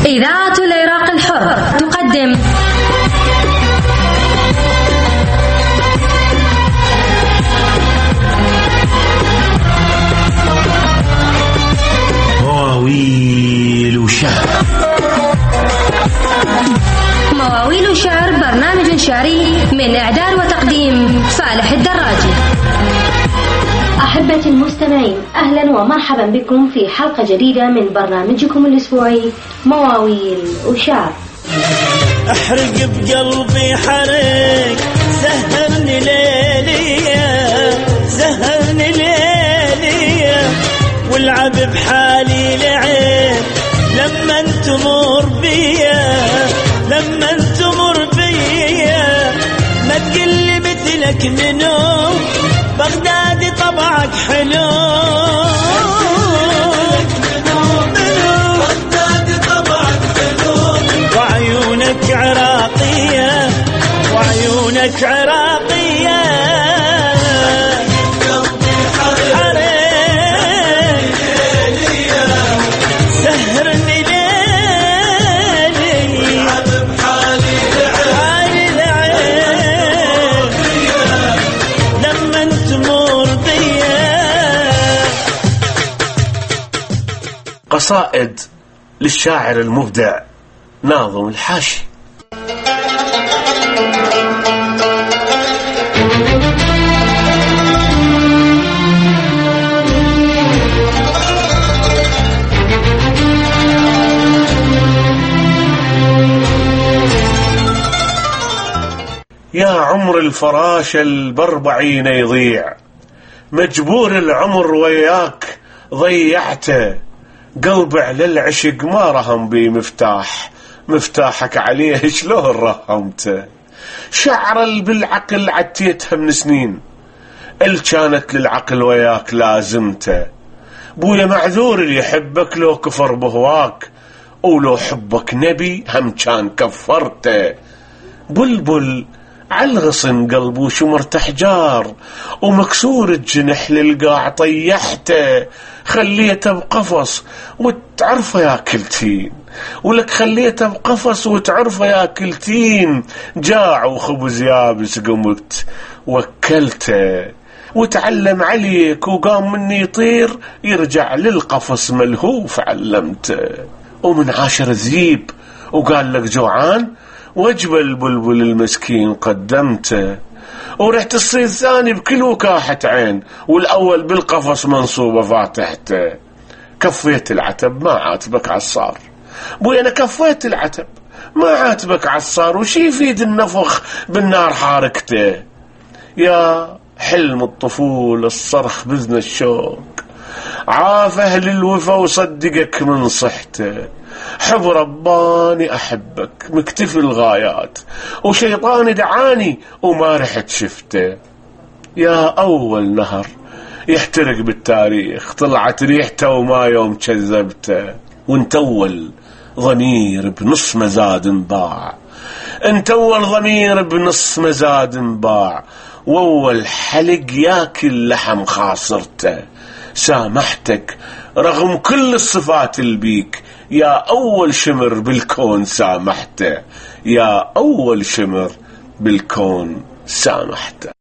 إذاعة العراق الحر تقدم مواويل شعر. مواويل شعر برنامج شعري من إعداد وتقديم فالح الدراجي. أحبتي المستمعين، أهلا ومرحبا بكم في حلقة جديدة من برنامجكم الأسبوعي مواويل وشعر. أحرق بقلبي حرق، سهرني ليلي سهرني ليلي، والعب بحالي لعين لما تمر بيا لما تمر بيا، ما تقلي مثلك منو بغداد طبعك حلو، بغداد طبعك حلو، وعيونك عراقية وعيونك عراقية، سهرني ليلي بحالي العين لما تمر بيا. قصائد للشاعر المبدع ناظم الحاشي. يا عمر الفراش البربعين يضيع، مجبور العمر وياك ضيعته، قلبي على العشق ما رهم بي مفتاح، مفتاحك عليه شلون رهمته، شعر بالعقل عتيتها من سنين، كانت للعقل وياك لازمته، بويا معذور اللي يحبك لو كفر بهواك، ولو حبك نبي هم كان كفرته، بلبل عالغصن قلبه شمرت احجار، ومكسور الجنح للقاع طيحته، خليته بقفص وتعرفه ياكلتين، ولك خليته بقفص وتعرفه ياكلتين، جاع وخبز يابس قمت وكلته، وتعلم عليك وقام مني يطير، يرجع للقفص ملهوف علمته، ومن عاشر ذيب وقال لك جوعان، وجب البلبل المسكين قدمته، ورحت الصيد ثاني بكل وكاحة عين، والأول بالقفص منصوبة فاتحته، كفيت العتب ما عاتبك عصار، بوي أنا كفيت العتب ما عاتبك عصار، وشي يفيد النفخ بالنار حاركته، يا حلم الطفول الصرخ بذن الشوق، عاف أهل الوفا وصدقك من صحته، حب رباني أحبك مكتفي الغايات، وشيطاني دعاني وما رحت شفته، يا أول نهر يحترق بالتاريخ، طلعت ريحته وما يوم كذبته، وانت أول ضمير بنص مزاد انباع، انت أول ضمير بنص مزاد انباع، وأول حلق ياكل لحم خاصرته، سامحتك رغم كل الصفات البيك، يا أول شمر بالكون سامحته، يا أول شمر بالكون سامحته.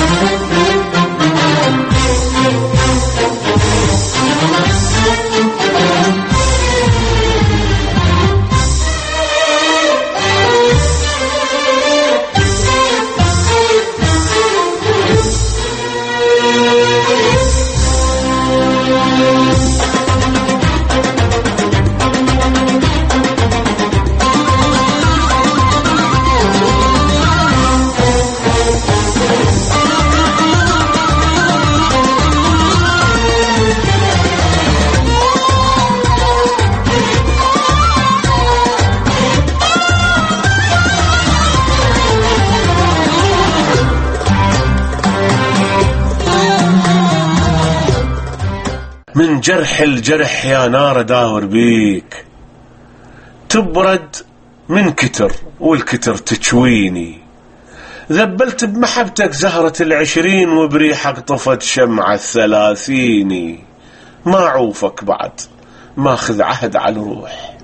من جرح الجرح يا نار داور بيك، تبرد من كتر والكتر تشويني، ذبلت بمحبتك زهرة العشرين، وبريحك طفت شمعة الثلاثين، ما عوفك بعد ما خذ عهد على الروح،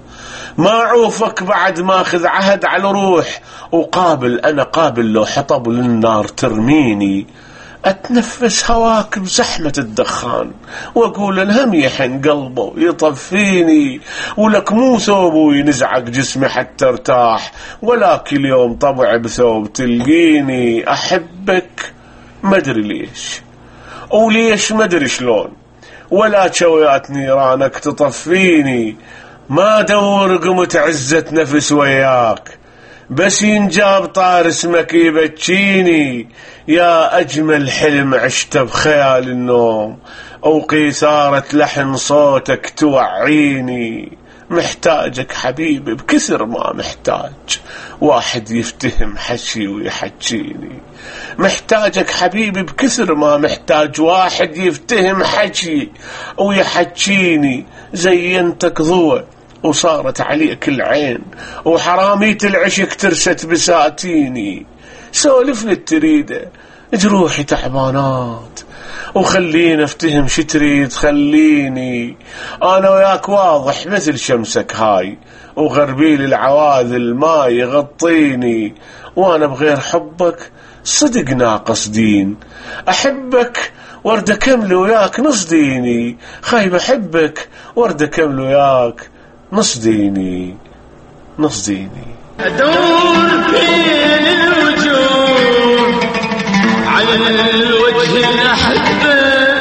ما عوفك بعد ما أخذ عهد على روح، وقابل أنا قابل لو حطب للنار ترميني، أتنفس هواك بزحمة الدخان، وأقول الهم يحن قلبه يطفيني، ولك مو ثوب وينزعق جسمي حتى ارتاح، ولا كل يوم طبع بثوب تلقيني. أحبك مدري ليش وليش مدري شلون، ولا شويات نيرانك تطفيني، ما أدور قمت عزة نفس وياك، بس ينجاب طار اسمك يبكيني. يا أجمل حلم عشته بخيال النوم، أو قيثارة لحن صوتك توعيني. محتاجك حبيبي بكثر ما محتاج واحد يفتهم حكي ويحكيني، محتاجك حبيبي بكثر ما محتاج واحد يفتهم حكي ويحكيني. زينتك ضوء وصارت عليك العين، وحرامية العشق ترست بساتيني. سولف لي التريدة جروحي تعبانات، وخلينا افتهم شتريد خليني. انا وياك واضح مثل شمسك هاي، وغربيل العواذل ما يغطيني، وانا بغير حبك صدق ناقص دين. احبك ورد كمل وياك نص ديني، خايب احبك ورد كمل وياك نص ديني نص ديني. أدور بين الوجوه على الوجه الأحبة،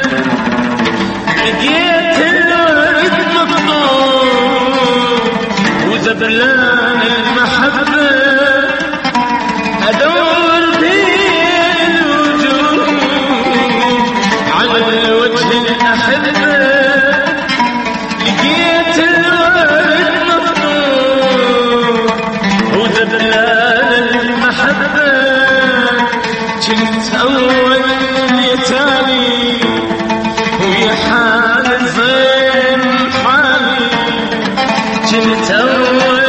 لقيت الورد مقطوع وزبلان المحبة. أدور بين الوجوه على الوجه الأحبة، لقيت الورد مقطوع وزبلان المحبة. كنت أول يتالي ويا حال زين حالي، كنت أول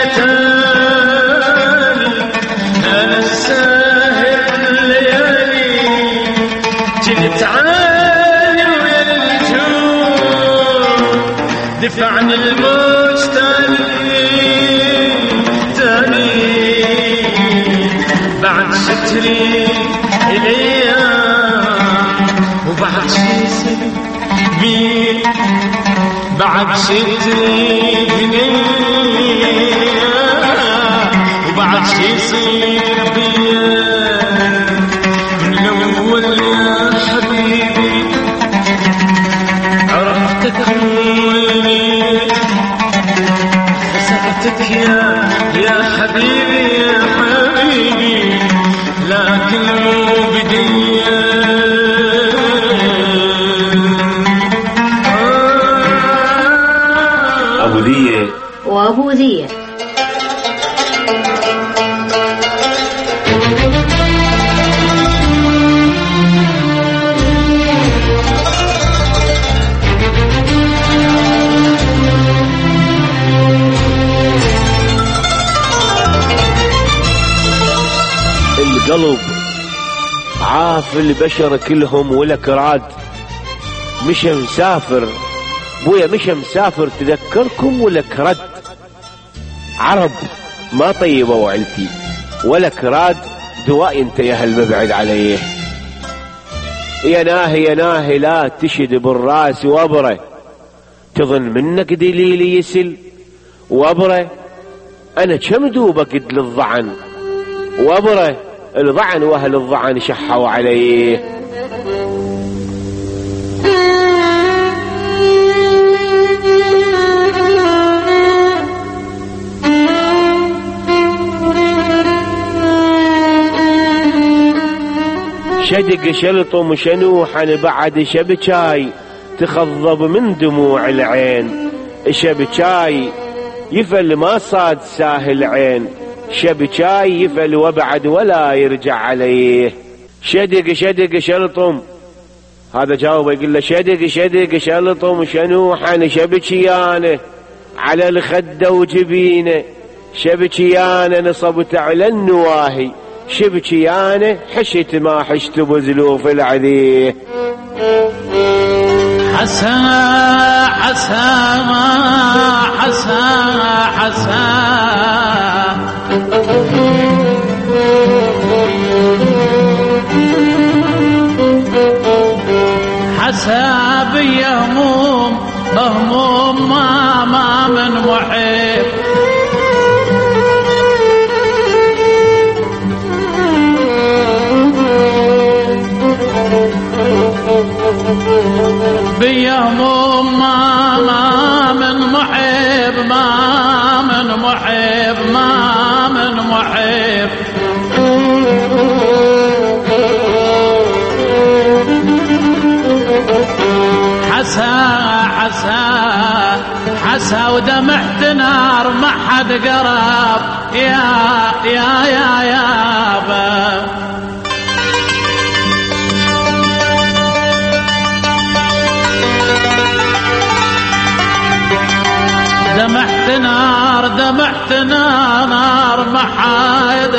يتالي أنا الساهر الليالي، كنت عالي ويا الجوع دفعني الموج تاني بعد ستري الأيام، وبعد شي بي بعد ستري الأيام، وبعد شي يصير بيا من الأول يا حبيبي عرفتك ويني، خسرتك يا حبيبي يا حبيبي، لكن مو بدية. أبو ذية وأبو ذية. القلب عاف البشر كلهم ولك راد، مشى مسافر بويا مشى مسافر تذكركم ولك رد. عرب ما طيبوا وعلتي ولك راد، دواء انت يا هالمبعد عليه. يا ناهي يا ناهي لا تشد بالراس وابره، تظن منك دليلي يسل وابره. انا كم دوبك قد للضعن وابره، الضعن واهل الضعن شحوا عليه. شدق شلطم شنوحا بعد شبكاي، تخضب من دموع العين. شبكاي يفل ما صاد ساهل عين، شبكاي يفل وبعد ولا يرجع عليه. شدق شدق شلطم، هذا جاوب يقول له شدق شدق شلطم شنوحا شبكيانه على الخد وجبينه. شبكيانه نصبت على النواهي، شبكيانه حشت ما حشت بزلوف العذيه. حسا حسا حسا حسا حسا بي هموم هموم ما من محب بي هموم ما من محب ما من محب ما من محب حسا حسا حسا ودمعت نار ما حد قرب يا با دمعت نار دمعت نار ما حد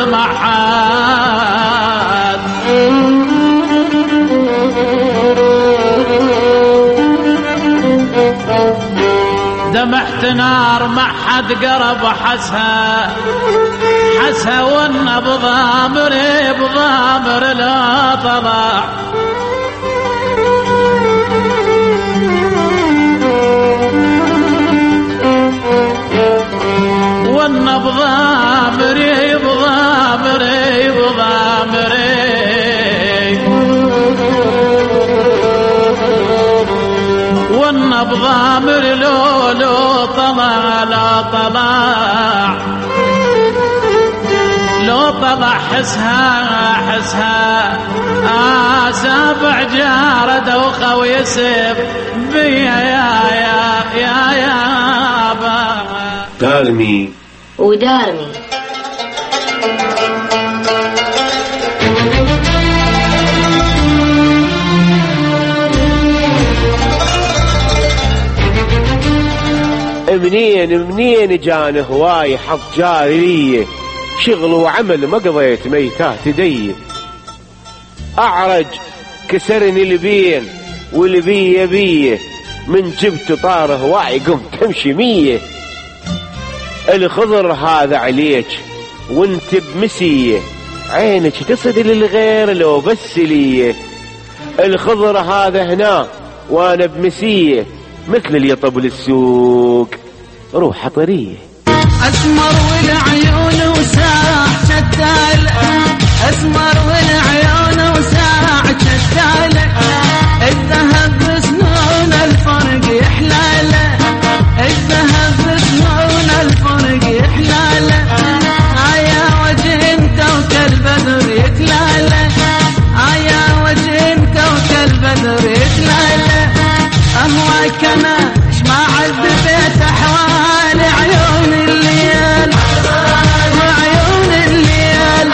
دمعت نار ما حد قرب حسها حسها والنبض ضامري بضامر لا طلع والنبض ضامري بضامري بضامري والنبض ضامر لو طلع لا طلع لو طلع حسها سابع جار دوخه ويسب بيا يا با دارمي ودارمي منين جاني هواي حط جاري لي شغل وعمل ما قضيت ميتات دي أعرج كسرني البين والبيه بيه من جبت طار هواي قمت امشي 100 الخضر هذا عليك وانت بمسيه عينك تصد للغير لو بس ليه الخضر هذا هنا وانا بمسيه مثل اللي يطب للسوق روح طريه اسمر والعيون وساع شتال اسمر والعيون وساع شتال الذهب بسنون الفرق يحلاله الذهب بسنون الفرق يحلاله يا وجه انت وكالبدر يتلاله يا وجه انت وكالبدر يتلاله اهواك انا ما عد بيت احوال عيون الليل وعيون الليل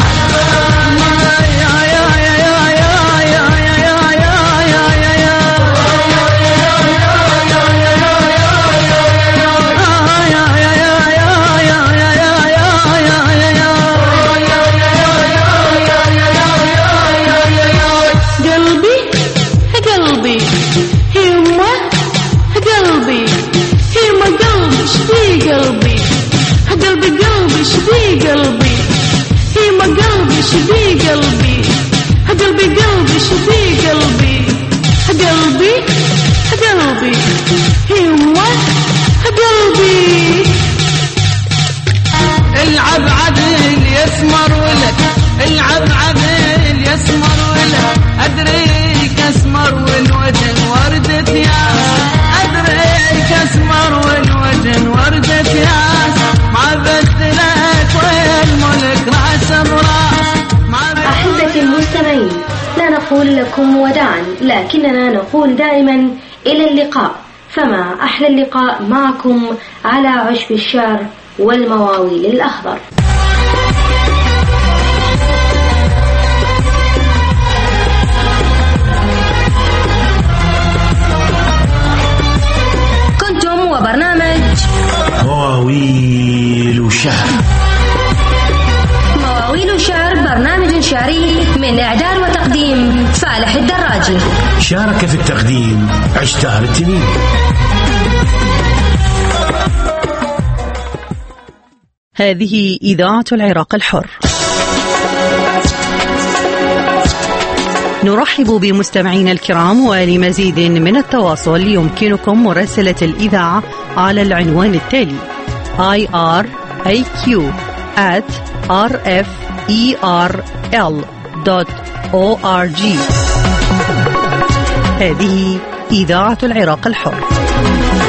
نقول لكم وداعا لكننا نقول دائما إلى اللقاء. فما أحلى اللقاء معكم على عشب الشعر والمواويل الأخضر. كنتم وبرنامج مواويل شعر. مواويل شعر برنامج شعري من إعداد وتقديم التقديم فالح الدراجي. شارك في التقديم عشتار التميمي. هذه إذاعة العراق الحر. نرحب بمستمعينا الكرام، ولمزيد من التواصل يمكنكم مراسلة الإذاعة على العنوان التالي: iraq@rferl.org. هذه إذاعة العراق الحر.